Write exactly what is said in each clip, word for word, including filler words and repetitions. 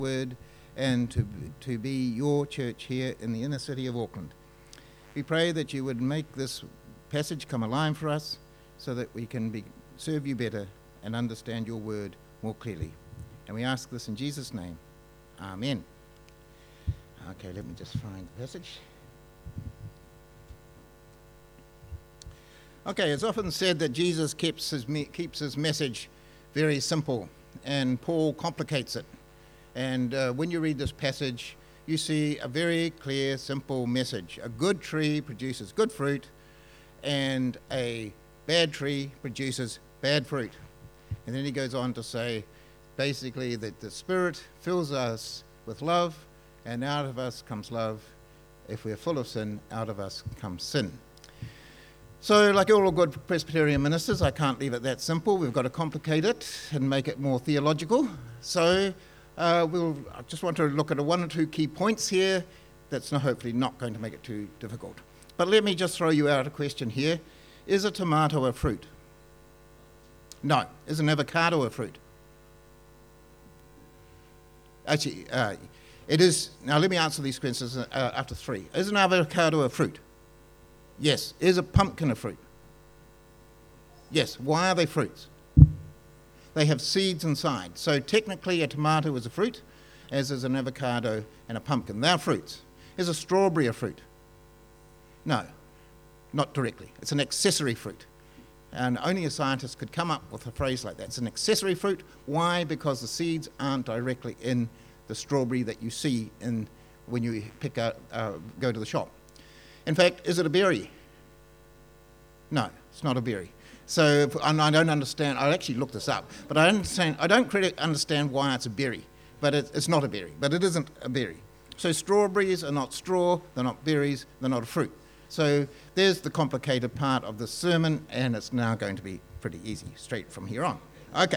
word and to, to be your church here in the inner city of Auckland. We pray that you would make this passage come alive for us so that we can be, serve you better and understand your word more clearly. And we ask this in Jesus' name. Amen. Okay, let me just find the passage. Okay, it's often said that Jesus keeps his, me- keeps his message very simple, and Paul complicates it. And uh, when you read this passage, you see a very clear, simple message. A good tree produces good fruit, and a bad tree produces bad fruit. And then he goes on to say, basically, that the Spirit fills us with love, and out of us comes love. If we're full of sin, out of us comes sin. So, like all good Presbyterian ministers, I can't leave it that simple. We've got to complicate it and make it more theological. So, uh, we'll I just want to look at a one or two key points here that's not, hopefully not going to make it too difficult. But let me just throw you out a question here. Is a tomato a fruit? No. Is an avocado a fruit? Actually, uh, it is. Now, let me answer these questions uh, after three. Is an avocado a fruit? Yes. Is a pumpkin a fruit? Yes. Why are they fruits? They have seeds inside. So technically a tomato is a fruit, as is an avocado and a pumpkin. They're fruits. Is a strawberry a fruit? No, not directly. It's an accessory fruit. And only a scientist could come up with a phrase like that. It's an accessory fruit. Why? Because the seeds aren't directly in the strawberry that you see in when you pick out, uh, go to the shop. In fact, is it a berry? No, it's not a berry. So if, and I don't understand, I actually looked this up, but I, understand, I don't credit, understand why it's a berry, but it, it's not a berry, but it isn't a berry. So strawberries are not straw, they're not berries, they're not a fruit. So there's the complicated part of the sermon, and it's now going to be pretty easy, straight from here on. Okay.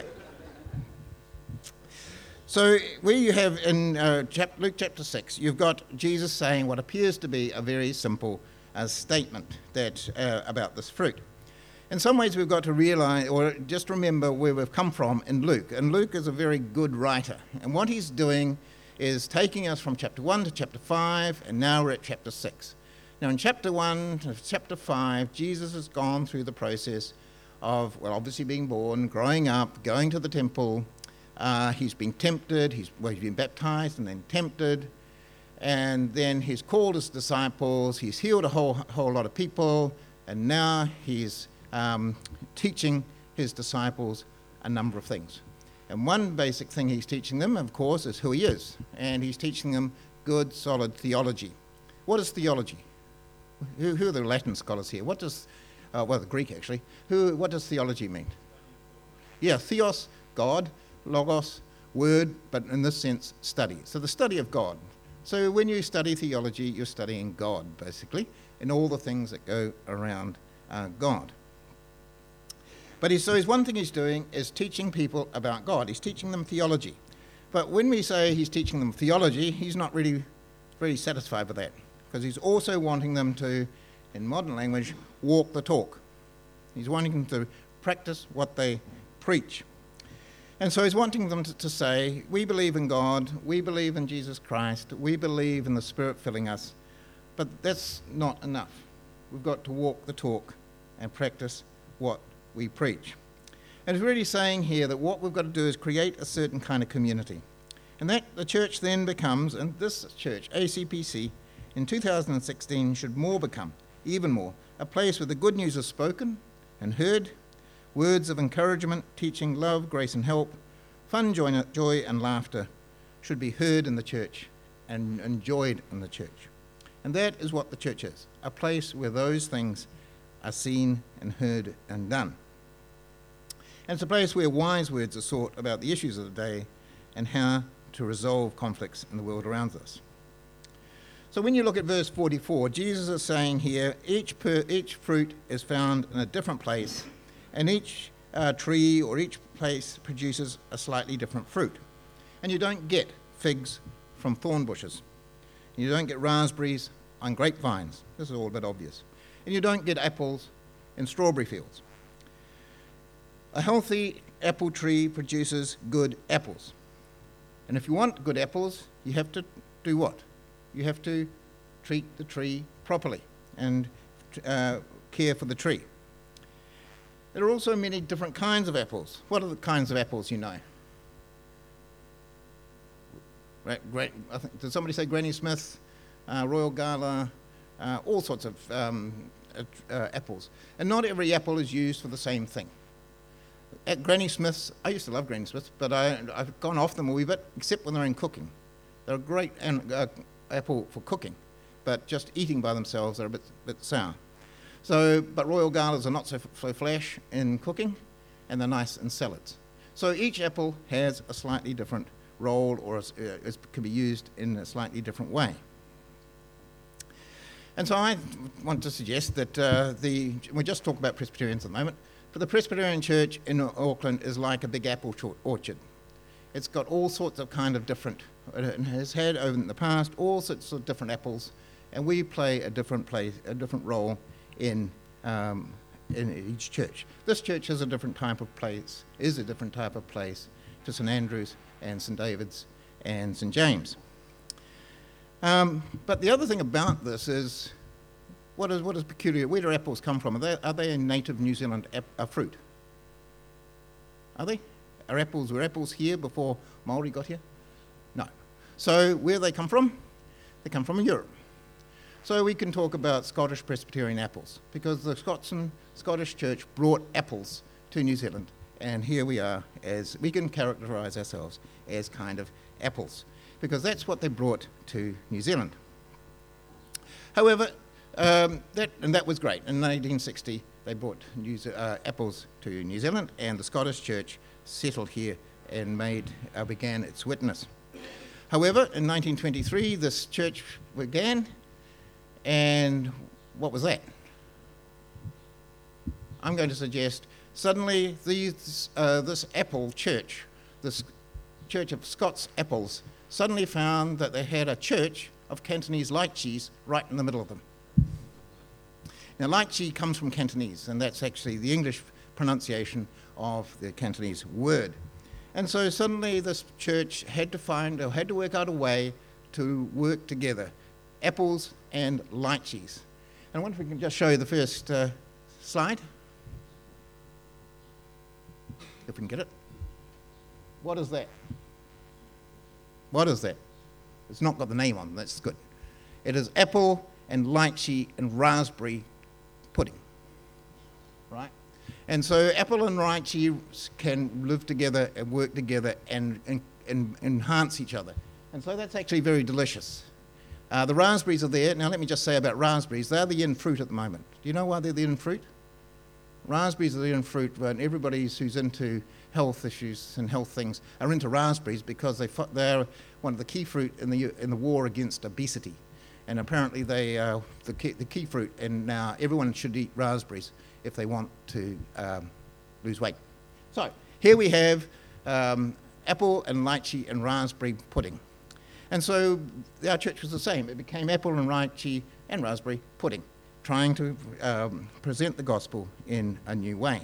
So where you have in uh, chap- Luke chapter six, you've got Jesus saying what appears to be a very simple uh, statement that uh, about this fruit. In some ways we've got to realize, or just remember where we've come from in Luke. And Luke is a very good writer. And what he's doing is taking us from chapter one to chapter five, and now we're at chapter six. Now in chapter one to chapter five, Jesus has gone through the process of, well, obviously being born, growing up, going to the temple. Uh, he's been tempted, he's, well, he's been baptized and then tempted, and then he's called his disciples, he's healed a whole, whole lot of people, and now he's um, teaching his disciples a number of things. And one basic thing he's teaching them, of course, is who he is, and he's teaching them good, solid theology. What is theology? Who, who are the Latin scholars here? What does, uh, well, the Greek actually, who? What does theology mean? Yeah, theos, God, logos, word, but in this sense, study. So the study of God. So when you study theology, you're studying God, basically, and all the things that go around uh, God. But he's, so he's, one thing he's doing is teaching people about God. He's teaching them theology. But when we say he's teaching them theology, he's not really very satisfied with that, because he's also wanting them to, in modern language, walk the talk. He's wanting them to practice what they preach. And so he's wanting them to, to say, we believe in God, we believe in Jesus Christ, we believe in the Spirit filling us, but that's not enough. We've got to walk the talk and practice what we preach. And he's really saying here that what we've got to do is create a certain kind of community. And that the church then becomes, and this church, A C P C, in two thousand sixteen should more become, even more, a place where the good news is spoken and heard. Words of encouragement, teaching, love, grace and help, fun, joy, joy and laughter should be heard in the church and enjoyed in the church. And that is what the church is, a place where those things are seen and heard and done. And it's a place where wise words are sought about the issues of the day and how to resolve conflicts in the world around us. So when you look at verse forty-four, Jesus is saying here, each, per, each fruit is found in a different place, and each uh, tree or each place produces a slightly different fruit. And you don't get figs from thorn bushes. You don't get raspberries on grapevines. This is all a bit obvious. And you don't get apples in strawberry fields. A healthy apple tree produces good apples. And if you want good apples, you have to do what? You have to treat the tree properly and uh, care for the tree. There are also many different kinds of apples. What are the kinds of apples you know? Right, great. I think, did somebody say Granny Smith, uh, Royal Gala, uh, all sorts of um, uh, apples. And not every apple is used for the same thing. At Granny Smith's, I used to love Granny Smith's, but I, I've gone off them a wee bit, except when they're in cooking. They're a great an, uh, apple for cooking, but just eating by themselves, they're a bit, bit sour. So, but Royal Galas are not so, so flash in cooking, and they're nice in salads. So each apple has a slightly different role, or is, uh, is, can be used in a slightly different way. And so I want to suggest that uh, the, we just talk about Presbyterians at the moment, but the Presbyterian Church in Auckland is like a big apple orchard. It's got all sorts of kind of different, it has had over in the past all sorts of different apples, and we play a different place, a different role in um, in each church. This church is a different type of place, is a different type of place to St Andrew's and St David's and St James. Um, but the other thing about this is, what is what is peculiar? Where do apples come from? Are they, are they a native New Zealand ap- a fruit? Are they? Are apples were apples here before Māori got here? No. So where do they come from? They come from Europe. So we can talk about Scottish Presbyterian apples, because the Scotsman Scottish Church brought apples to New Zealand, and here we are, as we can characterise ourselves as kind of apples, because that's what they brought to New Zealand. However, um, that and that was great. In eighteen sixty, they brought New Ze- uh, apples to New Zealand, and the Scottish Church settled here and made uh, began its witness. However, in nineteen twenty-three, this church began. And what was that? I'm going to suggest suddenly these, uh, this apple church, this Church of Scots Apples, suddenly found that they had a church of Cantonese lychees right in the middle of them. Now, lychee comes from Cantonese, and that's actually the English pronunciation of the Cantonese word. And so suddenly this church had to find, or had to work out a way to work together, apples and lychees. And I wonder if we can just show you the first uh, slide. If we can get it. What is that? What is that? It's not got the name on, that's good. It is apple and lychee and raspberry pudding, right? And so apple and lychee can live together and work together and, and, and enhance each other. And so that's actually very delicious. Uh, the raspberries are there. Now let me just say about raspberries, they're the in fruit at the moment. Do you know why they're the in fruit? Raspberries are the in fruit, and everybody who's into health issues and health things are into raspberries because they fo- they're one of the key fruit in the in the war against obesity. And apparently they are the key, the key fruit, and now everyone should eat raspberries if they want to um, lose weight. So here we have um, apple and lychee and raspberry pudding. And so our church was the same. It became apple and lychee and raspberry pudding, trying to um, present the gospel in a new way.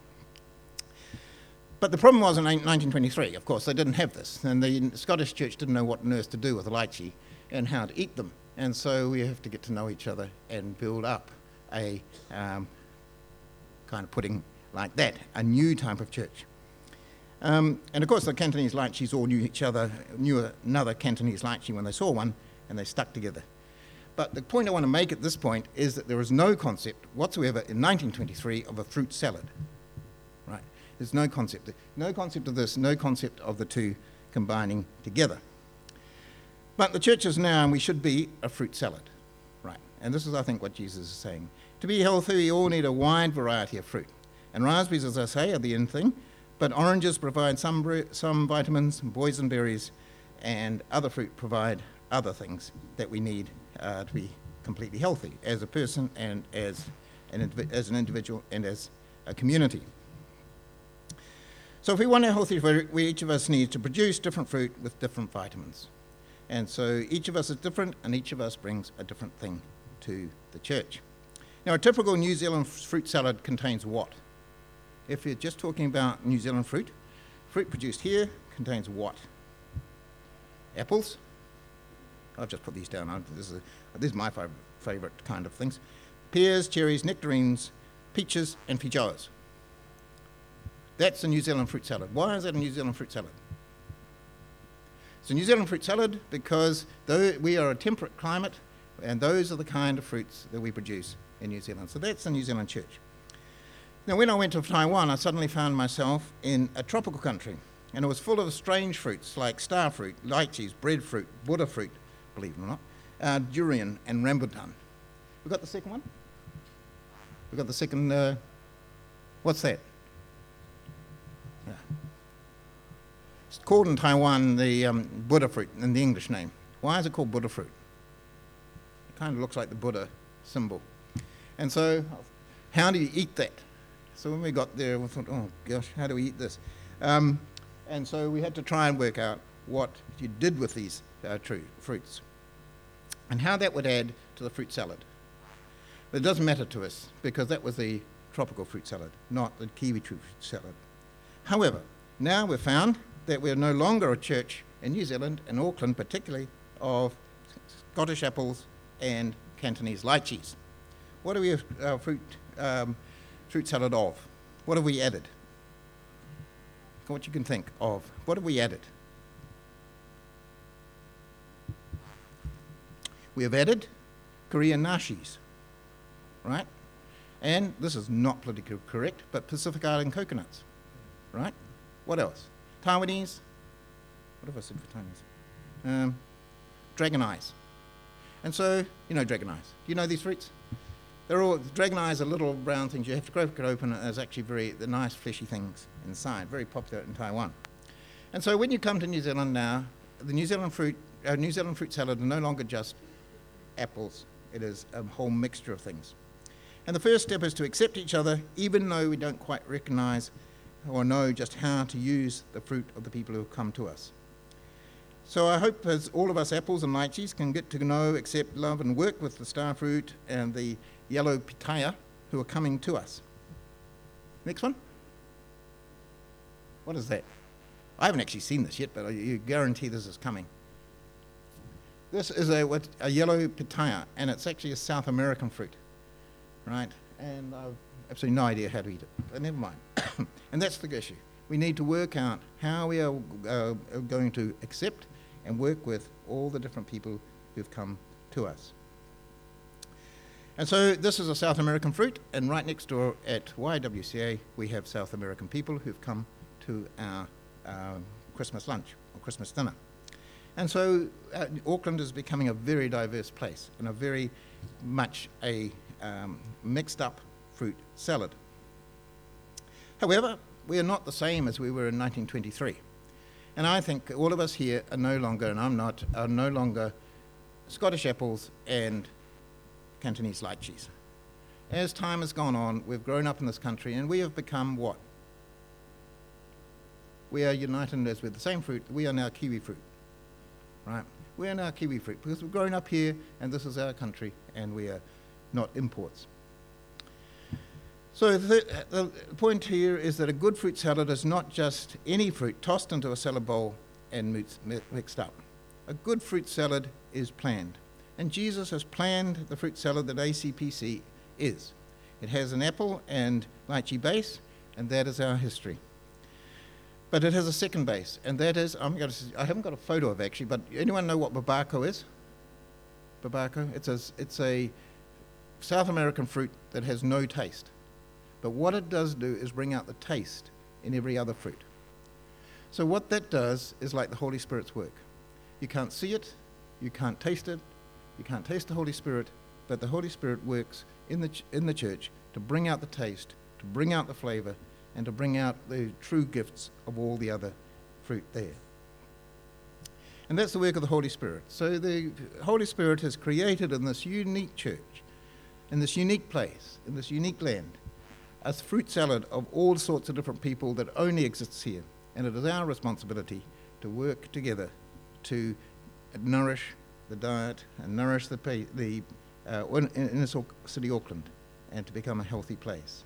But the problem was in nineteen twenty-three, of course, they didn't have this. And the Scottish church didn't know what on earth to do with the lychee and how to eat them. And so we have to get to know each other and build up a um, kind of pudding like that, a new type of church. Um, and of course the Cantonese lychees all knew each other, knew another Cantonese lychee when they saw one, and they stuck together. But the point I want to make at this point is that there is no concept whatsoever in nineteen twenty-three of a fruit salad. Right? There's no concept. No concept of this, no concept of the two combining together. But the church is now, and we should be, a fruit salad. Right? And this is, I think, what Jesus is saying. To be healthy, we all need a wide variety of fruit. And raspberries, as I say, are the in thing. But oranges provide some some vitamins, boysenberries, and other fruit provide other things that we need uh, to be completely healthy as a person and as an, as an individual and as a community. So if we want a healthy fruit, we, each of us needs to produce different fruit with different vitamins. And so each of us is different, and each of us brings a different thing to the church. Now, a typical New Zealand fruit salad contains what? If you're just talking about New Zealand fruit, fruit produced here contains what? apples. I've just put these down. I- This is, a, this is my fav- favourite kind of things. Pears, cherries, nectarines, peaches, and feijoas. That's a New Zealand fruit salad. Why is that a New Zealand fruit salad? It's a New Zealand fruit salad because though we are a temperate climate, and those are the kind of fruits that we produce in New Zealand. So that's the New Zealand church. Now, when I went to Taiwan, I suddenly found myself in a tropical country, and it was full of strange fruits like star fruit, lychees, breadfruit, Buddha fruit, believe it or not, uh, durian, and rambutan. We got the second one? We got the second, uh, what's that? Yeah. It's called in Taiwan the um, Buddha fruit in the English name. Why is it called Buddha fruit? It kind of looks like the Buddha symbol. And so, how do you eat that? So when we got there, we thought, oh gosh, how do we eat this? Um, and so we had to try and work out what you did with these uh, true fruits and how that would add to the fruit salad. But it doesn't matter to us because that was the tropical fruit salad, not the kiwi fruit salad. However, now we've found that we're no longer a church in New Zealand, in Auckland particularly, of Scottish apples and Cantonese lychees. What are we uh, fruit um, fruit salad of? What have we added? What you can think of. What have we added? We have added Korean nashis, right? And this is not politically correct, but Pacific Island coconuts, right? What else? Taiwanese. What have I said for Taiwanese? Um, dragon eyes. And so, you know dragon eyes. Do you know these fruits? They're all, dragon eyes are little brown things. You have to crack it open, and there's actually very, the nice fleshy things inside. Very popular in Taiwan. And so when you come to New Zealand now, the New Zealand fruit, uh, New Zealand fruit salad is no longer just apples. It is a whole mixture of things. And the first step is to accept each other, even though we don't quite recognise or know just how to use the fruit of the people who have come to us. So I hope as all of us apples and lychees can get to know, accept, love and work with the star fruit and the yellow pitaya who are coming to us. Next one. What is that? I haven't actually seen this yet, but I you guarantee this is coming. This is a, what, a yellow pitaya, and it's actually a South American fruit, right? And I've absolutely no idea how to eat it, but never mind. And that's the issue. We need to work out how we are uh, going to accept and work with all the different people who've come to us. And so this is a South American fruit, and right next door at Y W C A we have South American people who've come to our uh, Christmas lunch or Christmas dinner. And so uh, Auckland is becoming a very diverse place and a very much a um, mixed up fruit salad. However, we are not the same as we were in nineteen twenty-three. And I think all of us here are no longer, and I'm not, are no longer Scottish apples and Cantonese lychees. As time has gone on, we've grown up in this country and we have become what? We are united as with the same fruit. We are now kiwi fruit, right? We are now kiwi fruit because we've grown up here and this is our country and we are not imports. So the, the point here is that a good fruit salad is not just any fruit tossed into a salad bowl and mixed up. A good fruit salad is planned. And Jesus has planned the fruit salad that A C P C is. It has an apple and lychee base, and that is our history. But it has a second base, and that is, I'm going to, I haven't got a photo of it actually, but anyone know what babako is? Babako? It's a, it's a South American fruit that has no taste. But what it does do is bring out the taste in every other fruit. So what that does is like the Holy Spirit's work. You can't see it, you can't taste it, you can't taste the Holy Spirit, but the Holy Spirit works in the, ch- in the church to bring out the taste, to bring out the flavour, and to bring out the true gifts of all the other fruit there. And that's the work of the Holy Spirit. So the Holy Spirit has created in this unique church, in this unique place, in this unique land, a fruit salad of all sorts of different people that only exists here. And it is our responsibility to work together to nourish the diet and nourish the, the uh, inner city Auckland and to become a healthy place.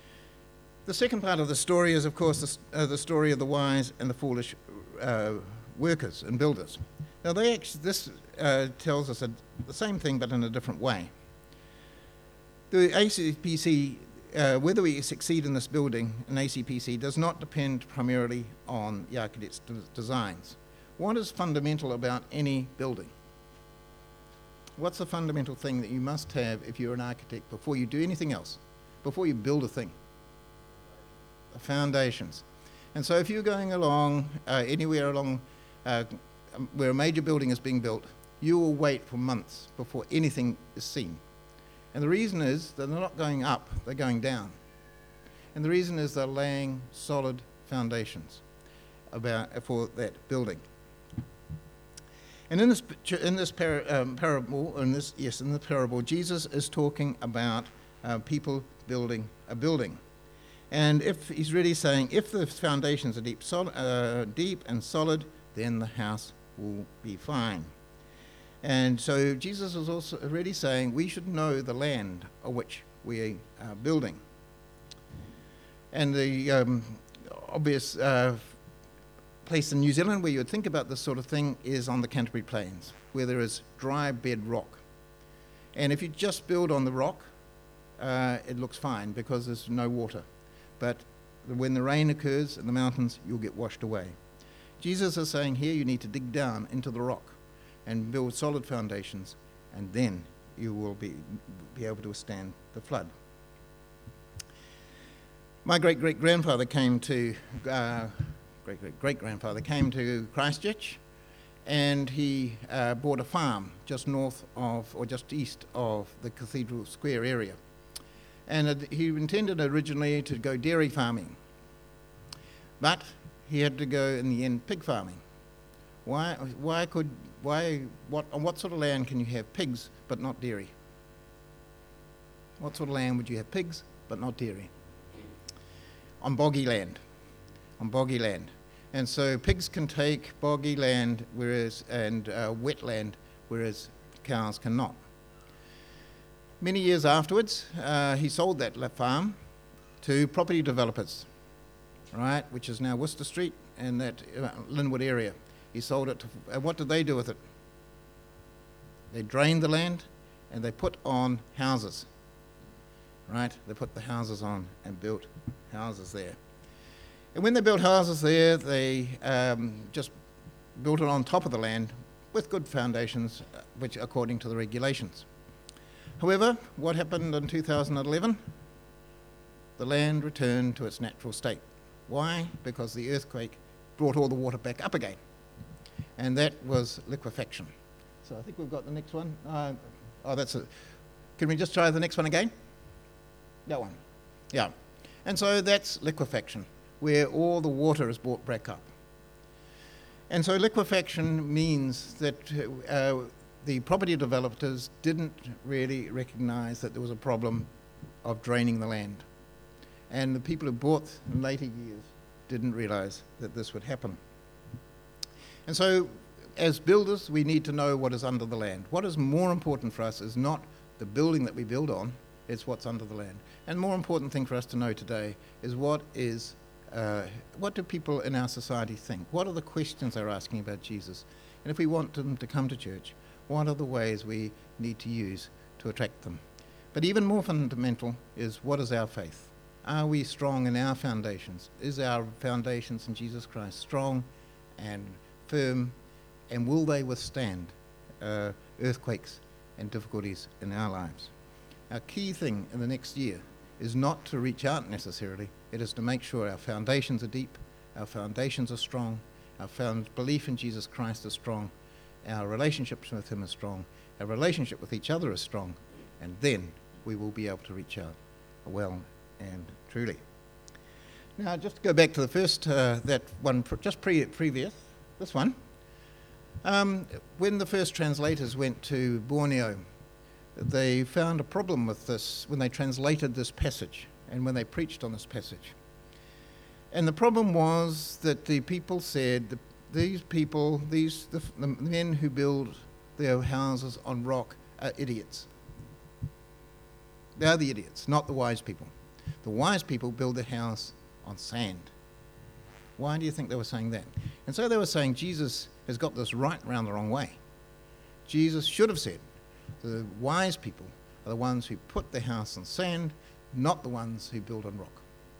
The second part of the story is, of course, the, uh, the story of the wise and the foolish uh, workers and builders. Now, they actually, this uh, tells us a, the same thing but in a different way. The A C P C, uh, whether we succeed in this building in A C P C, does not depend primarily on the architect's d- designs. What is fundamental about any building? What's the fundamental thing that you must have if you're an architect before you do anything else, before you build a thing? The foundations. And so if you're going along uh, anywhere along uh, where a major building is being built, you will wait for months before anything is seen. And the reason is that they're not going up, they're going down. And the reason is they're laying solid foundations about, for that building. And in this in this par- um, parable, in this yes, in the parable, Jesus is talking about uh, people building a building. And if he's really saying, if the foundations are deep, sol- uh, deep and solid, then the house will be fine. And so Jesus is also already saying we should know the land on which we are building. And the um, obvious uh, place in New Zealand where you would think about this sort of thing is on the Canterbury Plains, where there is dry bed rock. And if you just build on the rock, uh, it looks fine because there's no water. But when the rain occurs in the mountains, you'll get washed away. Jesus is saying here you need to dig down into the rock and build solid foundations, and then you will be, be able to withstand the flood. My great-great-grandfather came to, uh, great-great-great-grandfather came to Christchurch, and he uh, bought a farm just north of, or just east of the Cathedral Square area. And it, he intended originally to go dairy farming, but he had to go in the end pig farming. Why? Why could? Why? What? On what sort of land can you have pigs but not dairy? What sort of land would you have pigs but not dairy? On boggy land. On boggy land, and so pigs can take boggy land, whereas and uh, wet land, whereas cows cannot. Many years afterwards, uh, he sold that farm to property developers, right, which is now Worcester Street and that uh, Linwood area. He sold it to, uh, what did they do with it? They drained the land and they put on houses, right? They put the houses on and built houses there. And when they built houses there, they um, just built it on top of the land with good foundations, uh, which according to the regulations. However, what happened in two thousand eleven? The land returned to its natural state. Why? Because the earthquake brought all the water back up again. And that was liquefaction. So I think we've got the next one. Uh, oh, that's it. Can we just try the next one again? That one. Yeah. And so that's liquefaction, where all the water is brought back up. And so liquefaction means that uh, the property developers didn't really recognize that there was a problem of draining the land. And the people who bought in later years didn't realize that this would happen. And so as builders, we need to know what is under the land. What is more important for us is not the building that we build on, it's what's under the land. And more important thing for us to know today is what is, uh, what do people in our society think? What are the questions they're asking about Jesus? And if we want them to come to church, what are the ways we need to use to attract them? But even more fundamental is, what is our faith? Are we strong in our foundations? Is our foundations in Jesus Christ strong and firm, and will they withstand uh, earthquakes and difficulties in our lives? Our key thing in the next year is not to reach out necessarily, it is to make sure our foundations are deep, our foundations are strong, our found belief in Jesus Christ is strong, our relationships with him is strong, our relationship with each other is strong, and then we will be able to reach out well and truly. Now, just to go back to the first, uh, that one pr- just pre- previous, this one. Um, when the first translators went to Borneo, they found a problem with this when they translated this passage and when they preached on this passage. And the problem was that the people said, the, these people, these the, the men who build their houses on rock are idiots. They are the idiots, not the wise people. The wise people build their house on sand. Why do you think they were saying that? And so they were saying Jesus has got this right round the wrong way. Jesus should have said, the wise people are the ones who put their house on sand, not the ones who build on rock.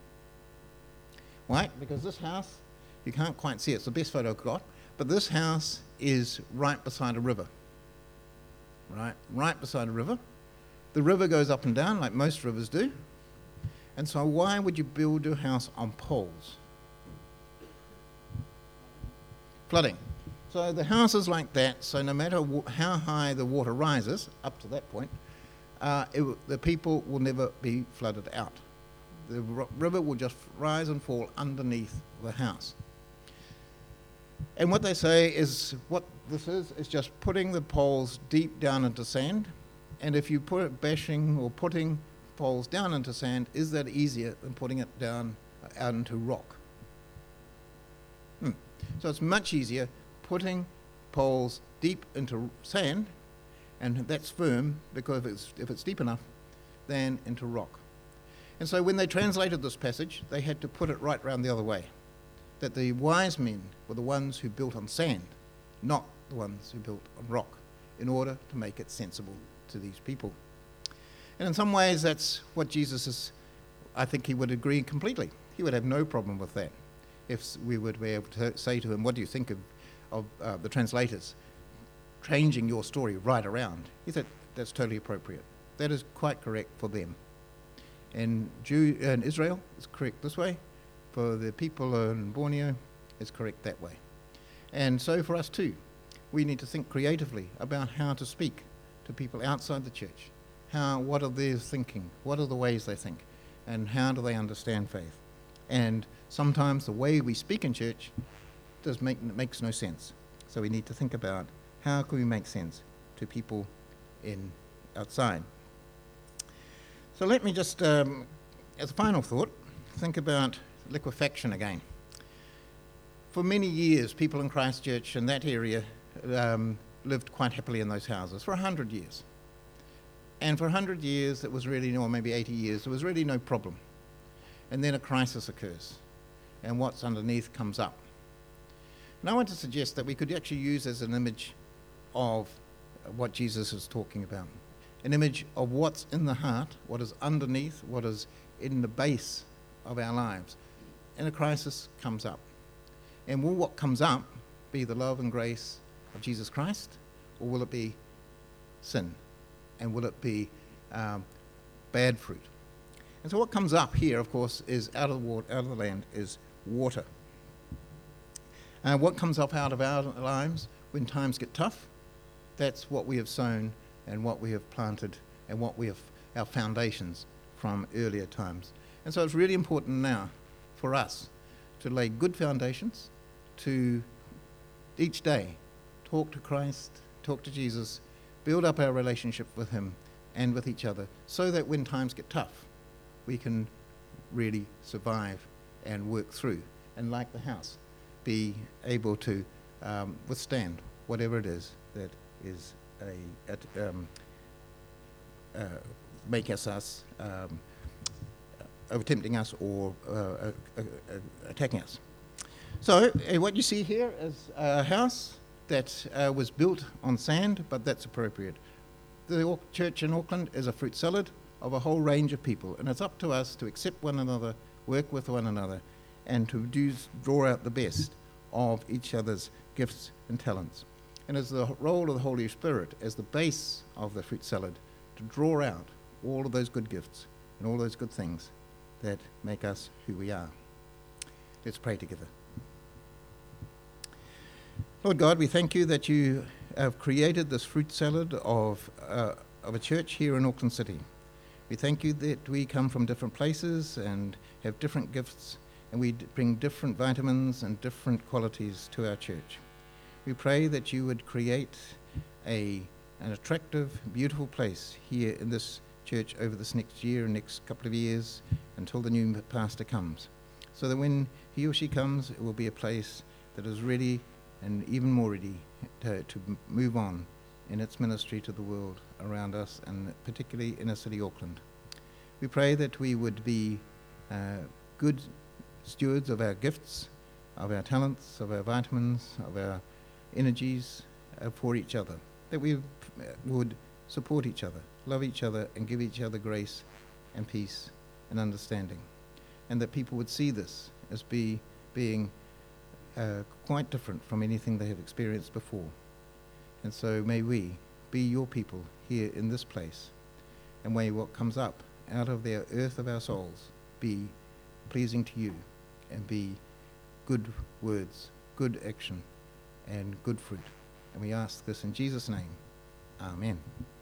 Why? Because this house, you can't quite see it. It's the best photo I've got. But this house is right beside a river. Right? Right beside a river. The river goes up and down like most rivers do. And so why would you build your house on poles? Flooding. So the house is like that, so no matter w- how high the water rises, up to that point, uh, it w- the people will never be flooded out. The r- river will just rise and fall underneath the house. And what they say is, what this is, is just putting the poles deep down into sand, and if you put it bashing or putting poles down into sand, is that easier than putting it down uh, out into rock? Hmm. So it's much easier putting poles deep into sand, and that's firm because if it's, if it's deep enough, than into rock. And so when they translated this passage, they had to put it right round the other way, that the wise men were the ones who built on sand, not the ones who built on rock, in order to make it sensible to these people. And in some ways, that's what Jesus is, I think he would agree completely. He would have no problem with that if we would be able to say to him, what do you think of of uh, the translators changing your story right around? He said, that's totally appropriate. That is quite correct for them. And Jew in Israel, it's correct this way. For the people in Borneo, it's correct that way. And so for us too, we need to think creatively about how to speak to people outside the church. How, what are their thinking? What are the ways they think? And how do they understand faith? And sometimes the way we speak in church does make makes no sense. So we need to think about how can we make sense to people in outside. So let me just, um, as a final thought, think about liquefaction again. For many years, people in Christchurch and that area um, lived quite happily in those houses for a hundred years. And for a hundred years, it was really, or maybe eighty years, there was really no problem. And then a crisis occurs, and what's underneath comes up. And I want to suggest that we could actually use as an image of what Jesus is talking about. An image of what's in the heart, what is underneath, what is in the base of our lives. And a crisis comes up. And will what comes up be the love and grace of Jesus Christ, or will it be sin? And will it be um, bad fruit? And so what comes up here, of course, is out of the water, out of the land, is water. Uh, what comes up out of our lives when times get tough, that's what we have sown and what we have planted and what we have, our foundations from earlier times. And so it's really important now for us to lay good foundations, to each day talk to Christ, talk to Jesus, build up our relationship with him and with each other, so that when times get tough, we can really survive and work through. And like the house, be able to um, withstand whatever it is that is a, at, um, uh, make us, us um, over tempting us or uh, uh, uh, attacking us. So uh, what you see here is a house that uh, was built on sand, but that's appropriate. The church in Auckland is a fruit salad of a whole range of people, and it's up to us to accept one another, work with one another, and to do, draw out the best of each other's gifts and talents. And it's the role of the Holy Spirit as the base of the fruit salad to draw out all of those good gifts and all those good things that make us who we are. Let's pray together. Lord God, we thank you that you have created this fruit salad of, uh, of a church here in Auckland City. We thank you that we come from different places and have different gifts, and we bring different vitamins and different qualities to our church. We pray that you would create a, an attractive, beautiful place here in this church over this next year and next couple of years until the new pastor comes, so that when he or she comes, it will be a place that is ready and even more ready to, to move on in its ministry to the world around us, and particularly inner city Auckland. We pray that we would be uh, good stewards of our gifts, of our talents, of our vitamins, of our energies uh, for each other, that we uh, would support each other, love each other, and give each other grace and peace and understanding, and that people would see this as be, being uh, quite different from anything they have experienced before. And so may we be your people here in this place, and may what comes up out of the earth of our souls be pleasing to you, and be good words, good action, and good fruit. And we ask this in Jesus' name. Amen.